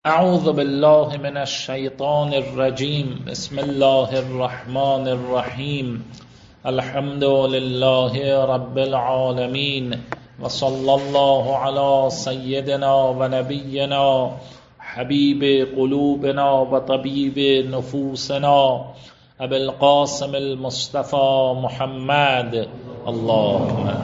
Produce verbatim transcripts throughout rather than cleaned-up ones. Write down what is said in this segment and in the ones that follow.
اعوذ بالله من الشیطان الرجیم. بسم الله الرحمن الرحیم. الحمد لله رب العالمین و صلی الله علی سیدنا و نبینا حبیب قلوبنا و طبیب نفوسنا ابی القاسم المصطفى محمد. اللهم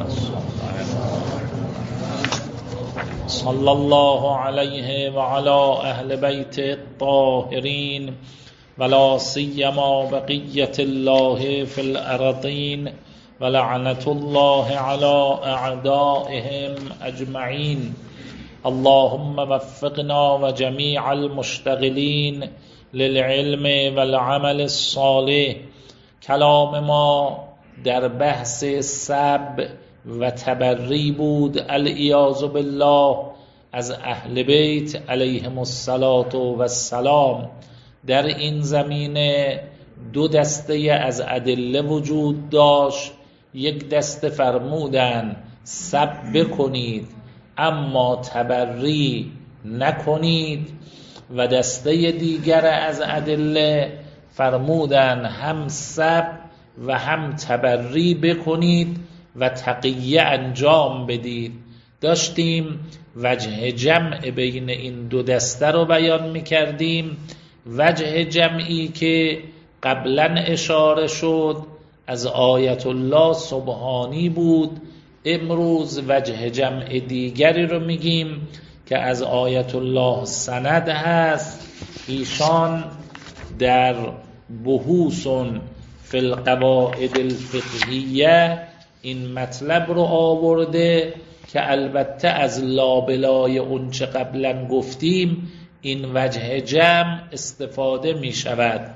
صلی الله علیه و علی اهل بیت الطاهرین ولا سیما بقیت الله فی الارضین و لعنت الله علی اعدائهم اجمعین. اللهم وفقنا و جمیع المشتغلین للعلم والعمل الصالح. کلام ما در بحث سب و تبری بود العیاذ بالله از اهل بیت علیهم الصلاة و السلام. در این زمینه دو دسته از ادله وجود داشت. یک دسته فرمودن سب بکنید اما تبری نکنید و دسته دیگر از ادله فرمودن هم سب و هم تبری بکنید و تقیه انجام بدید. داشتیم وجه جمع بین این دو دسته رو بیان می کردیم. وجه جمعی که قبلا اشاره شد از آیت الله سبحانی بود. امروز وجه جمع دیگری رو میگیم که از آیت الله سند هست. ایشان در بحوث فی القواعد الفقهیه این مطلب رو آورده که البته از لابلای اون چه قبلا گفتیم این وجه جمع استفاده می شود.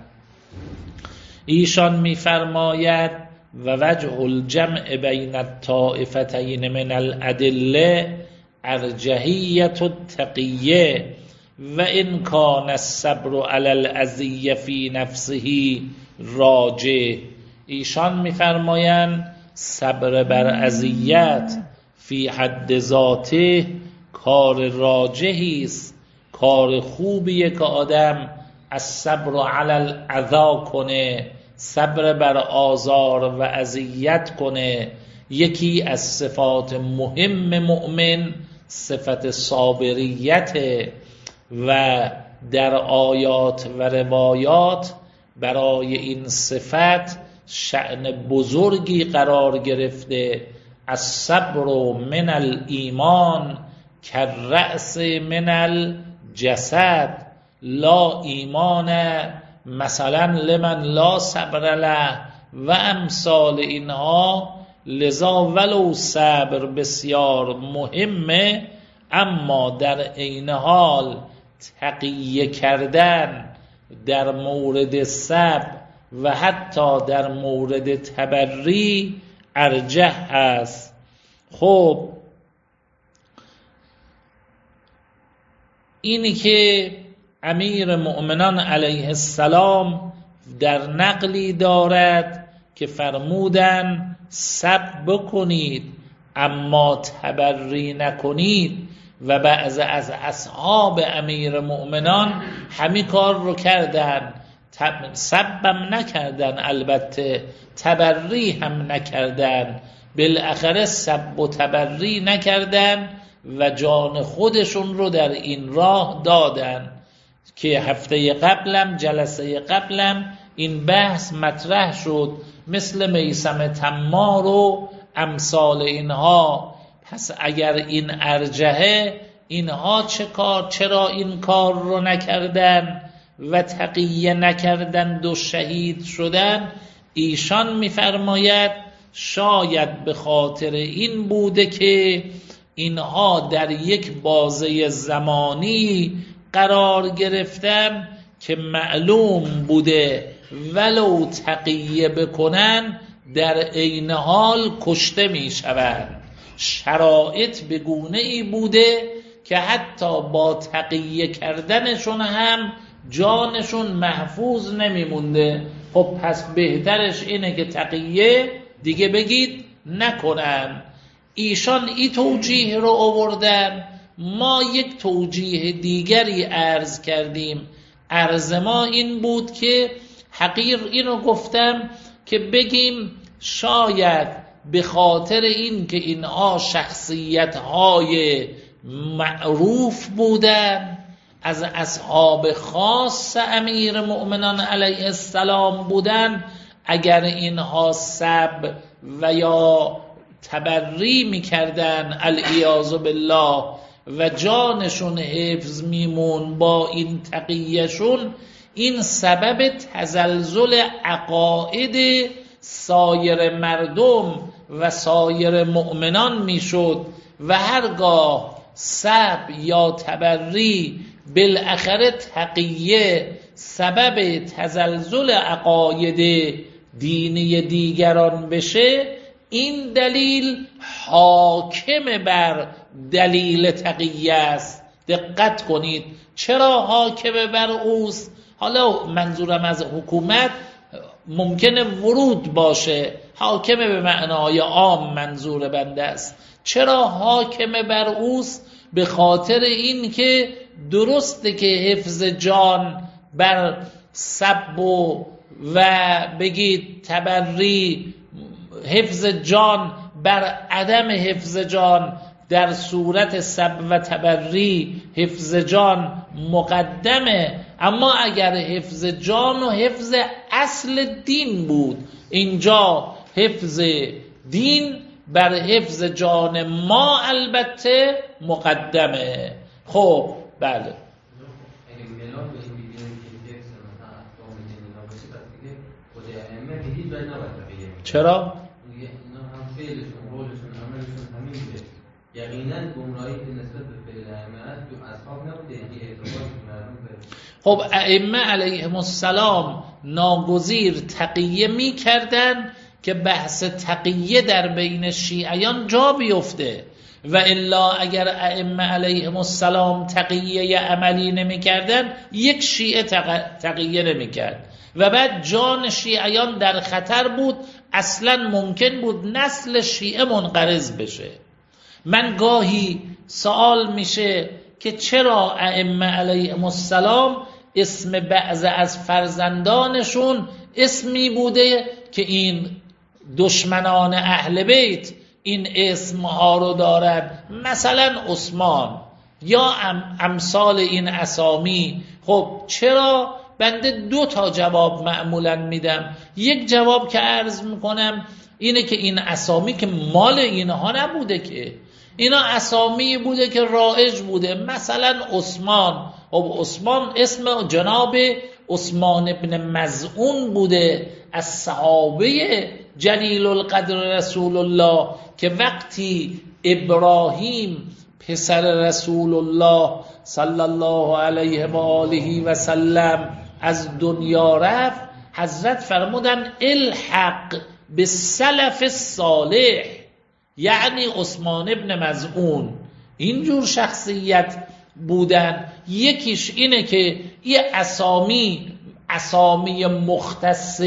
ایشان می فرماید و وجه الجمع بین الطائفتین من الادله ارجحیت التقیه و ان کان الصبر علی الاذیه فی نفسه راجح. ایشان می فرمایند صبر بر اذیت فی حد ذاته کار راجحی است، کار خوبیه که آدم از صبر علی الاذی کنه، صبر بر آزار و اذیت کنه. یکی از صفات مهم مؤمن صفت صابریت و در آیات و روایات برای این صفت شأن بزرگی قرار گرفته. الصبر من الایمان کالرأس من الجسد لا ایمان مثلا لمن لا صبر له و امثال اینها. لذا ولو صبر بسیار مهمه اما در عین حال تقیه کردن در مورد صبر و حتی در مورد تبری ارجح است. خب اینی که امیر مؤمنان علیه السلام در نقلی دارد که فرمودن سب بکنید اما تبری نکنید و بعض از اصحاب امیر مؤمنان همین کار رو کردن، سبم نکردن، البته تبری هم نکردن. بالاخره سب و تبری نکردن و جان خودشون رو در این راه دادن که هفته قبلم جلسه قبلم این بحث مطرح شد، مثل میثم تمار و امثال اینها. پس اگر این ارجحه اینها چه کار چرا این کار رو نکردن و تقیه نکردند و شهید شدن؟ ایشان می‌فرماید شاید به خاطر این بوده که اینها در یک بازه زمانی قرار گرفتن که معلوم بوده ولو تقیه بکنن در عین حال کشته میشوند. شرایط به گونه ای بوده که حتی با تقیه کردنشون هم جانشون محفوظ نمیمونده. خب پس بهترش اینه که تقیه دیگه بگید نکنن. ایشان ای توجیه رو آوردن ما یک توجیه دیگری عرض کردیم. عرض ما این بود که حقیر اینو گفتم که بگیم شاید به خاطر این که اینها شخصیت‌های معروف بودن، از اصحاب خاص امیر مؤمنان علیه السلام بودن، اگر اینها سب و یا تبری میکردن العیاذ بالله و جانشون حفظ میمون با این تقیهشون، این سبب تزلزل عقاید سایر مردم و سایر مؤمنان میشد و هرگاه سب یا تبری بالاخره تقیه سبب تزلزل عقاید دینی دیگران بشه، این دلیل حاکم بر دلیل تقیه است. دقت کنید چرا حاکم بر اوست؟ حالا منظورم از حکومت ممکنه ورود باشه، حاکم به معنای عام منظور بنده است. چرا حاکم بر اوست؟ به خاطر این که درسته که حفظ جان بر سب و و بگید تبری، حفظ جان بر عدم حفظ جان، در صورت سب و تبری حفظ جان مقدمه، اما اگر حفظ جان و حفظ اصل دین بود، اینجا حفظ دین بر حفظ جان ما البته مقدمه. خب بله، چرا؟ یقینا گمراهی که نسبت به فعل ائمه است تو اصحاب نبوده، یعنی اعتراض مردم به خب ائمه علیهم السلام ناگزیر تقیه می کردن که بحث تقیه در بین شیعیان جا بیفته، و الا اگر ائمه علیهم السلام تقیه عملی نمی کردن یک شیعه تقیه نمی کرد و بعد جان شیعیان در خطر بود، اصلا ممکن بود نسل شیعه منقرض بشه. من گاهی سوال میشه که چرا ائمه علیهم السلام اسم بعض از فرزندانشون اسمی بوده که این دشمنان اهل بیت این اسمها رو دارد، مثلا عثمان یا امثال این اسامی. خب چرا؟ بنده دو تا جواب معمولا میدم. یک جواب که عرض میکنم اینه که این اسامی که مال اینها نبوده، که اینا اسامی بوده که رایج بوده. مثلا عثمان، خب عثمان اسم جناب عثمان ابن مظعون بوده، از صحابه جلیل القدر رسول الله، که وقتی ابراهیم پسر رسول الله صلی الله علیه و آله و سلم از دنیا رفت، حضرت فرمودن الحق بالسلف الصالح، یعنی عثمان ابن مظعون اینجور شخصیت بودن. یکیش اینه که یه اسامی اسامی مختص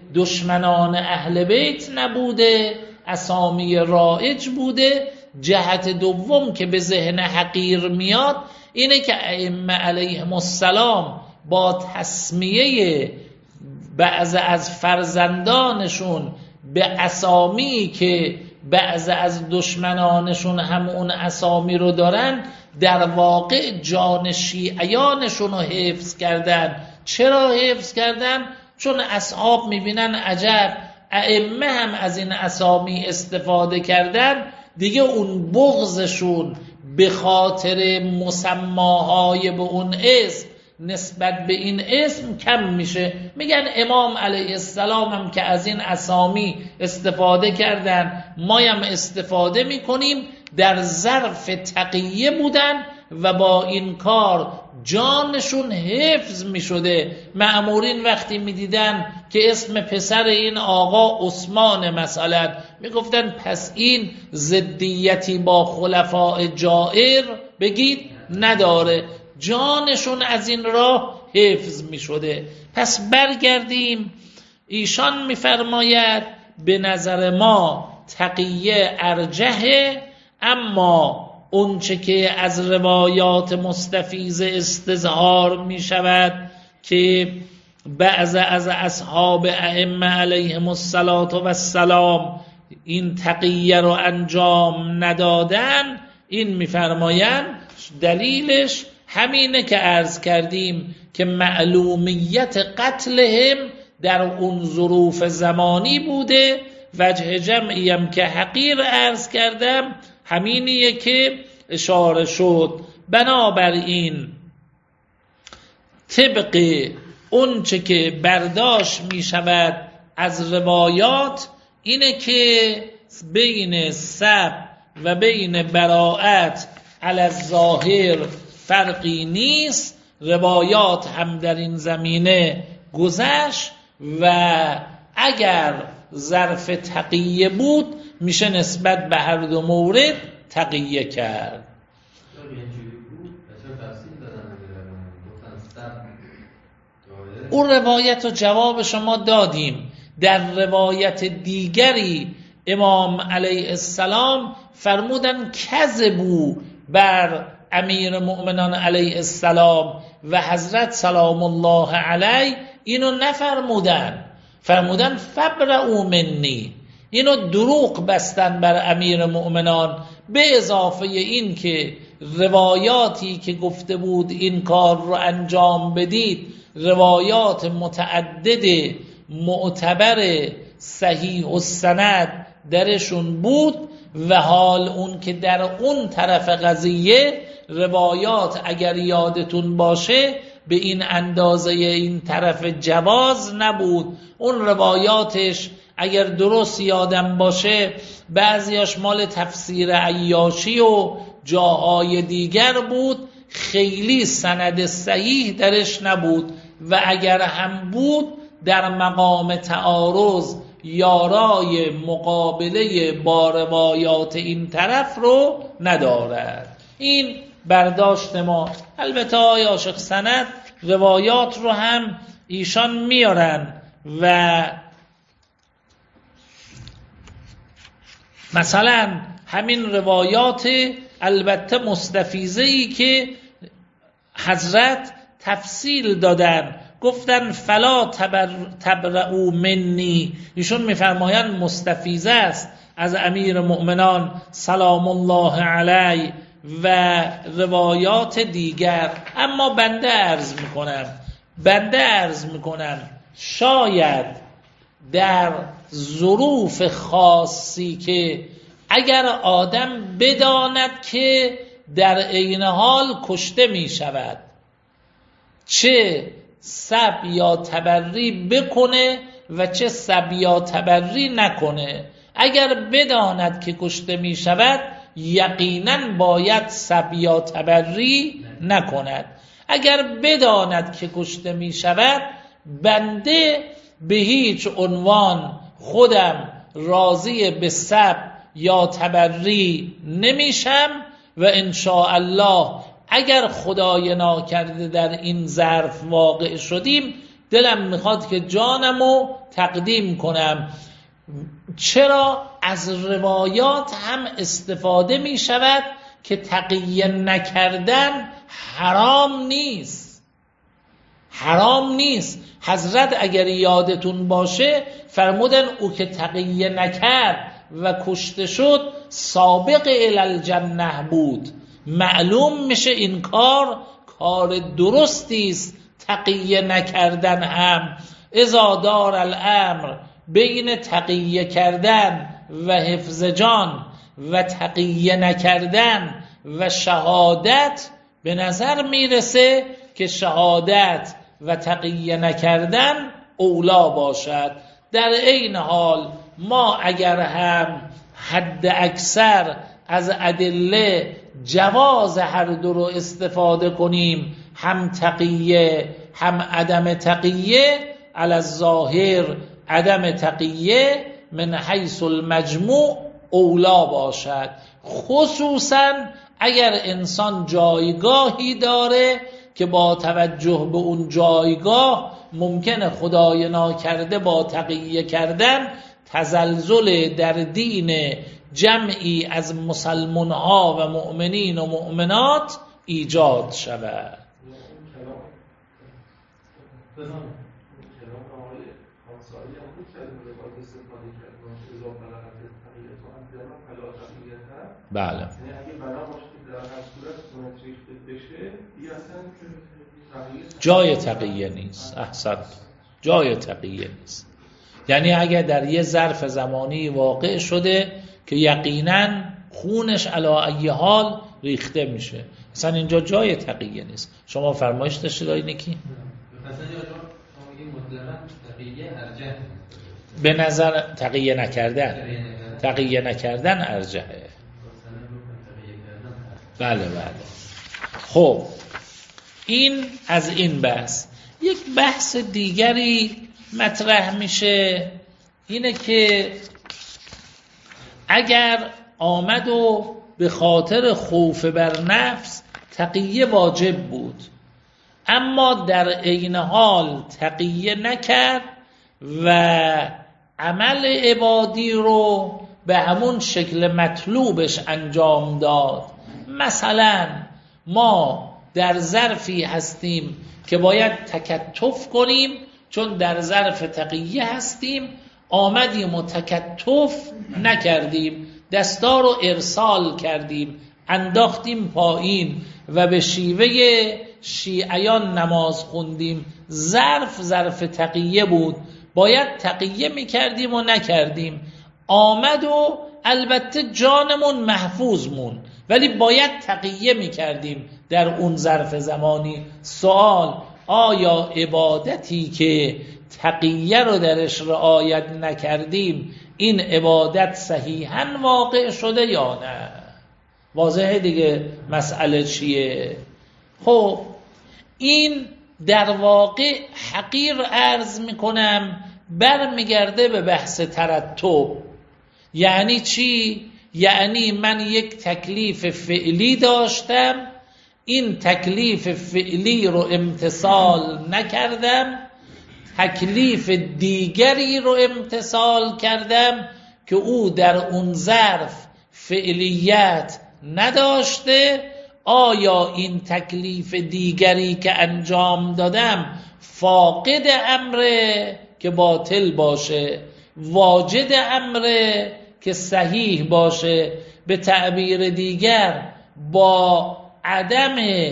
دشمنان اهل بیت نبوده، اسامی رایج بوده. جهت دوم که به ذهن حقیر میاد اینه که ائمه علیهم السلام با تسمیه بعض از فرزندانشون به اسامی که بعض از دشمنانشون هم اون اسامی رو دارن، در واقع جان شیعیانشون رو حفظ کردن. چرا حفظ کردن؟ چون اصحاب میبینن عجب ائمه هم از این اسامی استفاده کردن، دیگه اون بغضشون به خاطر مسماهای به اون اسم نسبت به این اسم کم میشه. میگن امام علیه السلام هم که از این اسامی استفاده کردن، ما هم استفاده میکنیم. در ظرف تقیه بودن و با این کار جانشون حفظ میشده. مأمورین وقتی میدیدن که اسم پسر این آقا عثمان مثلا، میگفتن پس این ضدیتی با خلفاء جائر بگید نداره، جانشون از این راه حفظ می شده. پس برگردیم، ایشان میفرماید به نظر ما تقیه ارجحه، اما اونچه که از روایات مستفیض استظهار می شود که بعض از اصحاب ائمه علیهم السلام این تقیه رو انجام ندادن، این میفرمایند دلیلش همینه که عرض کردیم که معلومیت قتلهم در اون ظروف زمانی بوده. وجه جمعی هم که حقیر عرض کردم همینیه که اشاره شد. بنابراین طبق اون چه که برداشت می شود از روایات اینه که بین سب و بین براءت علی الظاهر فرقی نیست. روایات هم در این زمینه گذشت و اگر ظرف تقیه بود میشه نسبت به هر دو مورد تقیه کرد. اون روایت رو جواب شما دادیم. در روایت دیگری امام علیه السلام فرمودن کذبوا بر امیر مؤمنان علیه السلام و حضرت سلام الله علیه اینو نفرمودن، فرمودن فبرئوا منی، اینو دروغ بستن بر امیر مؤمنان. به اضافه این که روایاتی که گفته بود این کار رو انجام بدید روایات متعدد معتبر صحیح السند درشون بود و حال اون که در اون طرف قضیه روایات اگر یادتون باشه به این اندازه این طرف جواز نبود. اون روایاتش اگر درست یادم باشه بعضیاش مال تفسیر عیاشی و جاهای دیگر بود، خیلی سند صحیح درش نبود و اگر هم بود در مقام تعارض یارای مقابله با روایات این طرف رو ندارد. این برداشت ما. البته های عاشق سند روایات رو هم ایشان میارن و مثلا همین روایات البته مستفیضه‌ای که حضرت تفصیل دادن گفتن فلا تبر تبرئوا منی، ایشون میفرمایند مستفیضه است از امیر مؤمنان سلام الله علیه و روایات دیگر. اما بنده عرض میکنم بنده عرض میکنم شاید در ظروف خاصی که اگر آدم بداند که در عین حال کشته می شود، چه سب یا تبری بکنه و چه سب یا تبری نکنه، اگر بداند که کشته می شود یقینا باید سب یا تبری نکند. اگر بداند که کشته می شود بنده به هیچ عنوان خودم راضی به سب یا تبری نمیشم و ان شاء الله اگر خدای ناکرده در این ظرف واقع شدیم دلم میخواد که جانمو تقدیم کنم. چرا؟ از روایات هم استفاده می شود که تقیه نکردن حرام نیست، حرام نیست. حضرت اگر یادتون باشه فرمودن او که تقیه نکرد و کشته شد سابق الی الجنه بود. معلوم میشه این کار کار درستی است. تقیه نکردن هم اذا دار الامر بین تقیه کردن و حفظ جان و تقیه نکردن و شهادت به نظر میرسه که شهادت و تقیه نکردن اولا باشد. در این حال ما اگر هم حد اکثر از ادله جواز هر دو رو استفاده کنیم، هم تقیه هم عدم تقیه، علی الظاهر عدم تقیه من حیث المجموع اولا باشد، خصوصا اگر انسان جایگاهی داره که با توجه به اون جایگاه ممکنه خدای ناکرده با تقیه کردن تزلزل در دین جمعی از مسلمان ها و مؤمنین و مؤمنات ایجاد شود. بله جای تقیه نیست. احسنت، جای تقیه نیست. یعنی اگر در یه ظرف زمانی واقع شده که یقینا خونش علی ای حال ریخته میشه، اصلا اینجا جای تقیه نیست. شما فرمایش داشتید آقای نکی؟ به نظر تقیه نکردن تقیه نکردن ارجحه. بله بله. خب این از این بحث. یک بحث دیگری مطرح میشه، اینه که اگر آمد و به خاطر خوف بر نفس تقیه واجب بود اما در عین حال تقیه نکرد و عمل عبادی رو به همون شکل مطلوبش انجام داد. مثلا ما در ظرفی هستیم که باید تکتف کنیم، چون در ظرف تقیه هستیم آمدیم و تکتف نکردیم، دستا رو ارسال کردیم، انداختیم پایین و به شیوه شیعیان نماز خوندیم. ظرف ظرف تقیه بود، باید تقیه میکردیم و نکردیم. آمد و البته جانمون محفوظ مون، ولی باید تقیه میکردیم در اون ظرف زمانی. سوال: آیا عبادتی که تقیه رو درش رعایت نکردیم این عبادت صحیحاً واقع شده یا نه؟ واضحه دیگه مسئله چیه؟ خب این در واقع حقیر عرض میکنم برمیگرده به بحث ترتب. یعنی چی؟ یعنی من یک تکلیف فعلی داشتم، این تکلیف فعلی رو امتثال نکردم، تکلیف دیگری رو امتثال کردم که او در اون ظرف فعلیت نداشته. آیا این تکلیف دیگری که انجام دادم فاقد امره که باطل باشه، واجد امره که صحیح باشه؟ به تعبیر دیگر با عدم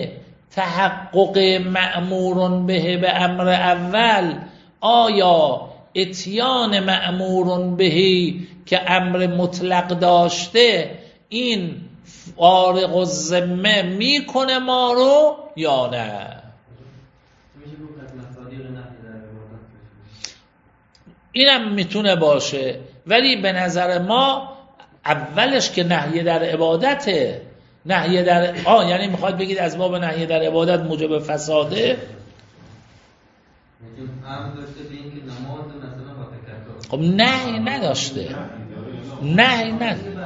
تحقق مأمور به به امر اول، آیا اتیان مأمور بهی که امر مطلق داشته این فارغ الذمه میکنه ما رو یا نه؟ اینم میتونه باشه، ولی به نظر ما اولش که نهی در عبادته. نهی در آه یعنی میخواد بگید از باب نهی در عبادت موجب فساده؟ خب نهی نداشته، نهی نداشته.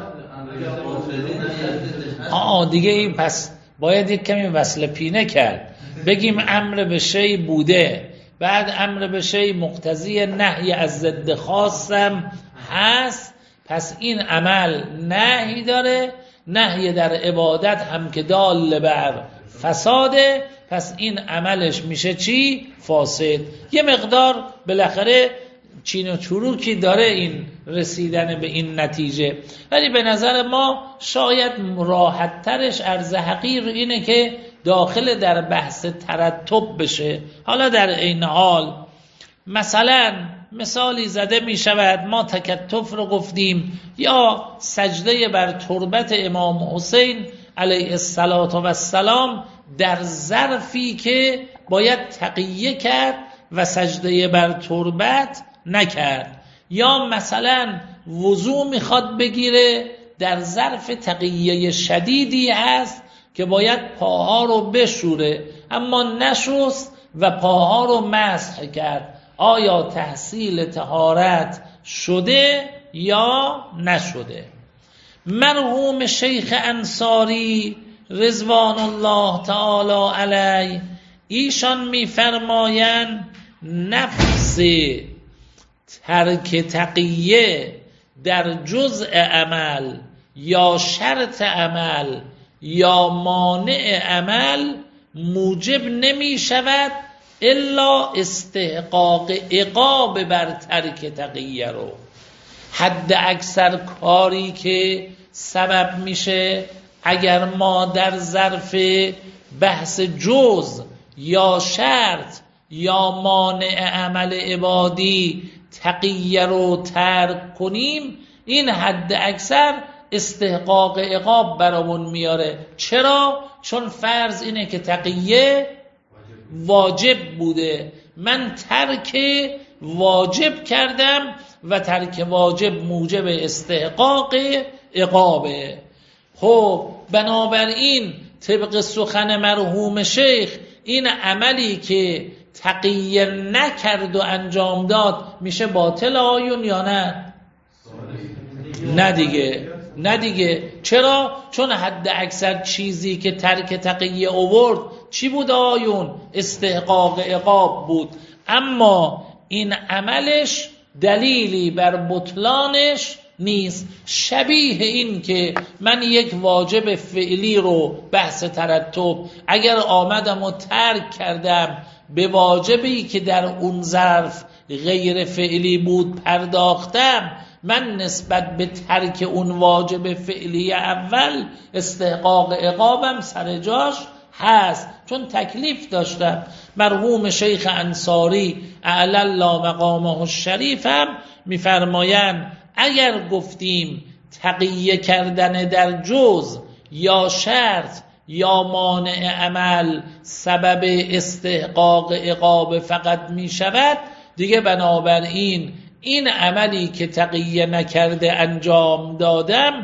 آه دیگه این پس باید یک کمی وصل پینه کرد. بگیم امر به شی بوده، بعد امر به شی مقتضی نهی از ضد خاصم هست، پس این عمل نهی داره. نهی در عبادت هم که دال بر فساده، پس این عملش میشه چی؟ فاسد. یه مقدار بالاخره چین و چروکی داره این رسیدن به این نتیجه، ولی به نظر ما شاید راحت ترش عرض حقیر اینه که داخل در بحث ترتب بشه. حالا در این حال مثلا مثالی زده می شود، ما تکتف رو گفتیم، یا سجده بر تربت امام حسین علیه السلام در ظرفی که باید تقیه کرد و سجده بر تربت نکرد، یا مثلا وضو میخواد بگیره در ظرف تقیه شدیدی هست که باید پاها رو بشوره اما نشست و پاها رو مسح کرد. آیا تحصیل طهارت شده یا نشده؟ مرحوم شیخ انصاری رضوان الله تعالی علیه ایشان میفرمایند نفس ترک تقیه در جزء عمل یا شرط عمل یا مانع عمل موجب نمی شود الا استحقاق عقاب بر ترک تقیه رو. حد اکثر کاری که سبب میشه اگر ما در ظرف بحث جز یا شرط یا مانع عمل عبادی تقیه رو ترک کنیم، این حد اکثر استحقاق عقاب برامون میاره. چرا؟ چون فرض اینه که تقیه واجب بوده، من ترک واجب کردم و ترک واجب موجب استحقاق عقابه. خب بنابراین طبق سخن مرحوم شیخ این عملی که تقیه نکرد و انجام داد میشه باطل آیون یا نه؟ نه دیگه، نه دیگه. چرا؟ چون حد اکثر چیزی که ترک تقیه آورد چی بود آیون؟ استحقاق عقاب بود. اما این عملش دلیلی بر بطلانش نیست. شبیه این که من یک واجب فعلی رو بحث ترتب اگر آمدم و ترک کردم به واجبی که در اون ظرف غیر فعلی بود پرداختم، من نسبت به ترک اون واجب فعلی اول استحقاق عقابم سر جاش هست، چون تکلیف داشتم. مرحوم شیخ انصاری اعلی الله مقامه الشریف هم میفرمایند اگر گفتیم تقیه کردن در جز یا شرط یا مانع عمل سبب استحقاق عقاب فقط می شود، دیگه بنابراین این عملی که تقیه نکرده انجام دادم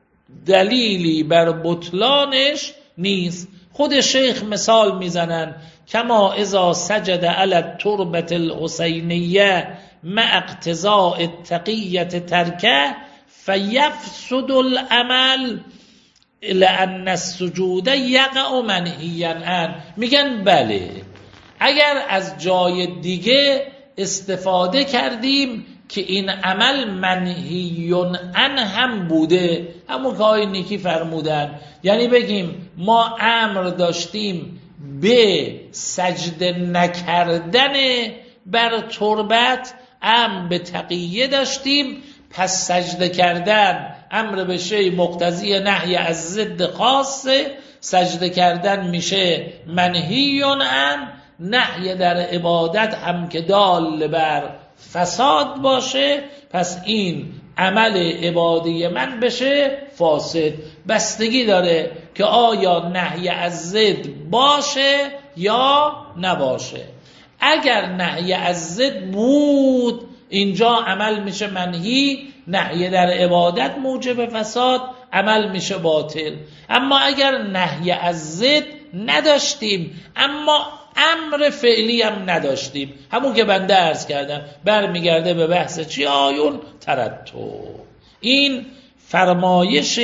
دلیلی بر بطلانش نیست. خود شیخ مثال میزنن کما اذا سجد علی التربة الحسینیه مع اقتضاء التقیه ترکه فیفسد العمل لأن السجود یقع منهیا عنه. میگن بله اگر از جای دیگه استفاده کردیم که این عمل منهی عنه هم بوده، همون که آقای نیکی فرمودن، یعنی بگیم ما امر داشتیم به سجده نکردن بر تربت، امر به تقیه داشتیم، پس سجده کردن امر به شی مقتضی نهی از ضد خاصه، سجده کردن میشه منهی عنه. نهی در عبادت هم که دال بر فساد باشه، پس این عمل عبادی من بشه فاسد. بستگی داره که آیا نهی از ضد باشه یا نباشه. اگر نهی از ضد بود اینجا عمل میشه منهی، نهی در عبادت موجب فساد، عمل میشه باطل. اما اگر نهی از ضد نداشتیم اما امر فعلی هم نداشتیم، همون که بنده عرض کردم برمیگرده به بحث چی آیون؟ ترتب. این فرمایش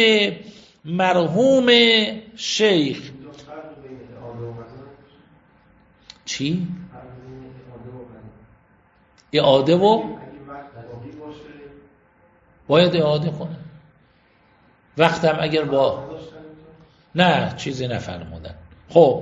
مرحوم شیخ. چی؟ اعاده و باید اعاده کنه وقتم اگر با نه چیزی نفرمودن. خب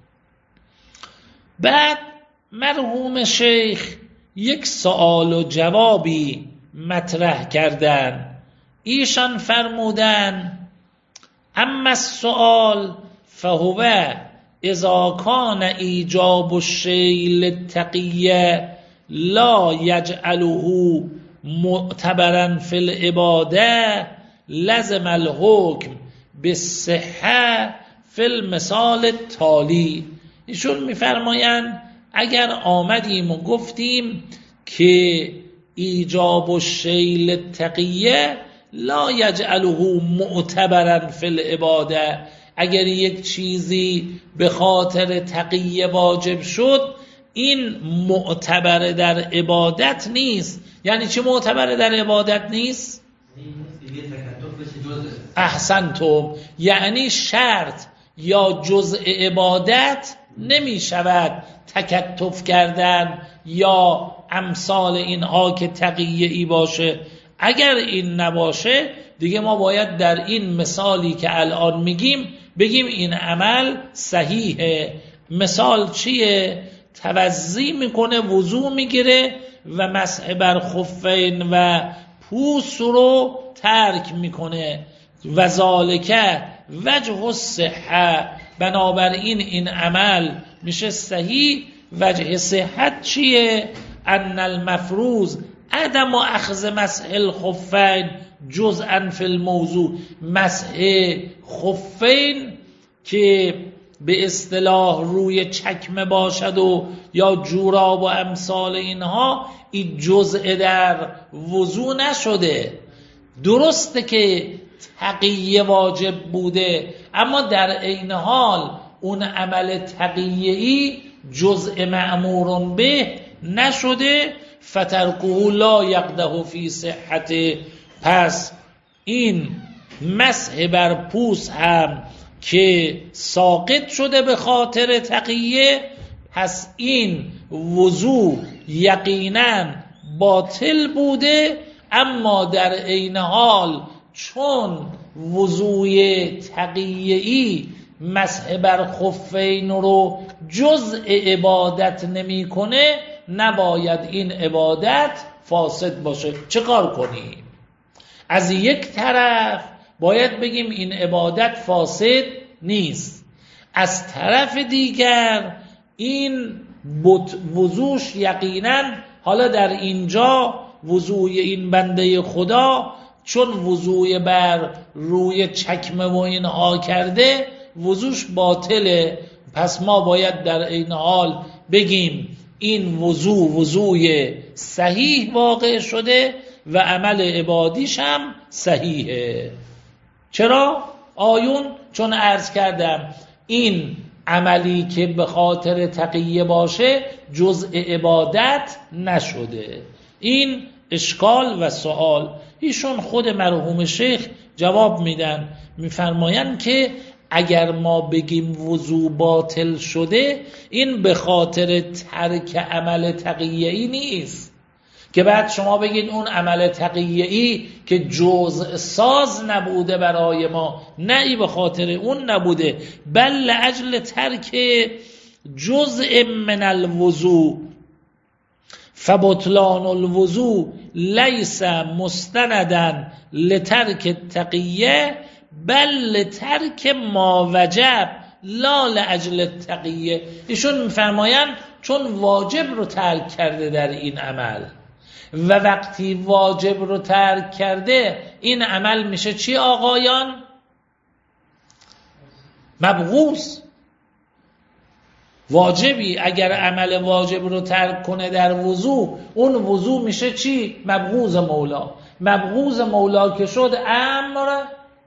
بعد مرحوم شیخ یک سوال و جوابی مطرح کردن. ایشان فرمودن اما السؤال فهو اذا کان ایجاب الشیء للتقیه لا یجعله معتبرا فی العباده لزم الحکم بالصحه فی المثال التالی. ایشون میفرمایند اگر آمدیم و گفتیم که ایجاب الشیء للتقیه لا یجعله معتبرا فی العباده، اگر یک چیزی به خاطر تقیه واجب شد این معتبر در عبادت نیست. یعنی چه معتبر در عبادت نیست؟ احسنتم، یعنی شرط یا جزء عبادت نمی شود تکتف کردن یا امثال اینها که تقیه ای باشه. اگر این نباشه دیگه ما باید در این مثالی که الان میگیم بگیم این عمل صحیحه. مثال چیه؟ توضی میکنه، وضو میگیره و مسح بر خفین و پوست رو ترک میکنه. و ذالکه وجه الصحه، بنابراین این عمل میشه صحیح. وجه صحت چیه؟ ان المفروض عدم اخذ مسح الخفین جزءا فی الموضوع. مسح خفین که به اصطلاح روی چکمه باشد و یا جوراب و امثال اینها، این جزء در وضو نشده. درسته که تقیه واجب بوده، اما در عین حال اون عمل تقیه‌ای جزء مأمور به نشده. فترکه لا یقدح فی صحته. پس این مسح بر پوست هم که ساقط شده به خاطر تقیه، پس این وضو یقینا باطل بوده. اما در عین حال چون وضوی تقیه‌ای مسح بر خفین رو جزء عبادت نمی کنه، نباید این عبادت فاسد باشه. چه کار کنیم؟ از یک طرف باید بگیم این عبادت فاسد نیست، از طرف دیگر این وضوش یقینا، حالا در اینجا وضوی این بنده خدا چون وضوی بر روی چکمه و اینها کرده وضوش باطله، پس ما باید در این حال بگیم این وضو وضوی صحیح واقع شده و عمل عبادیش هم صحیحه. چرا؟ آیون چون عرض کردم این عملی که به خاطر تقیه باشه جزء عبادت نشده. این اشکال و سوال. ایشون خود مرحوم شیخ جواب میدن، میفرمایند که اگر ما بگیم وضو باطل شده، این به خاطر ترک عمل تقیه‌ای نیست که بعد شما بگین اون عمل تقیه‌ای که جزء ساز نبوده برای ما، نه ای به خاطر اون نبوده، بل لاجل ترک جزء من الوضو فبطلان الوضو لیس مستندا لترک التقیه بل لترک ما وجب لا لاجل التقیه. ایشون میفرمایند چون واجب رو ترک کرده در این عمل، و وقتی واجب رو ترک کرده این عمل میشه چی آقایان؟ مبغوض. واجبی اگر عمل واجب رو ترک کنه در وضو، اون وضو میشه چی؟ مبغوض مولا. مبغوض مولا که شد امر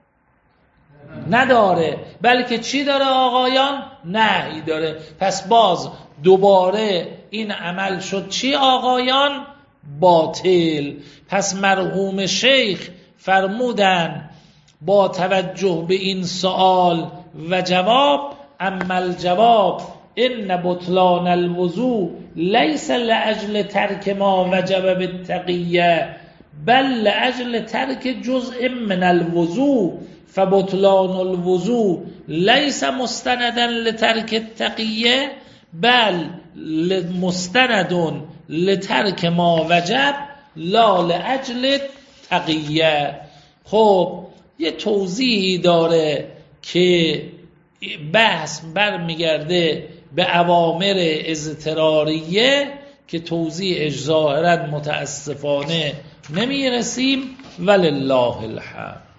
نداره، بلکه چی داره آقایان؟ نهی داره. پس باز دوباره این عمل شد چی آقایان؟ باطل. پس مرحوم شیخ فرمودن با توجه به این سوال و جواب، اما الجواب ان بطلان الوضو لیس لاجل ترک ما وجب بالتقیه بل لاجل ترک جزء من الوضو فبطلان الوضو لیس مستندا لترک التقیه بل مستند لترک ما وجب لا لاجل تقیه. خب یه توضیحی داره که بحث برمیگرده به اوامر اضطراریه که توضیحش ظاهرا متاسفانه نمیرسیم، ولله الحمد.